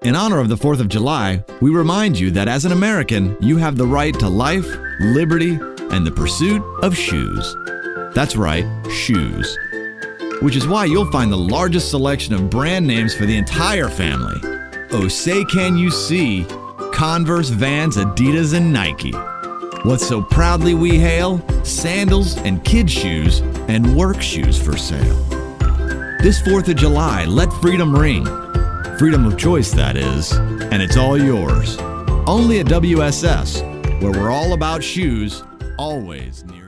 In honor of the 4th of July, we remind you that as an American, you have the right to life, liberty, and the pursuit of shoes. That's right, shoes. Which is why you'll find the largest selection of brand names for the entire family. Oh, say can you see Converse, Vans, Adidas, and Nike. What so proudly we hail, sandals and kid shoes and work shoes for sale. This 4th of July, let freedom ring. Freedom of choice, that is, and it's all yours. Only at WSS, where we're all about shoes, always near.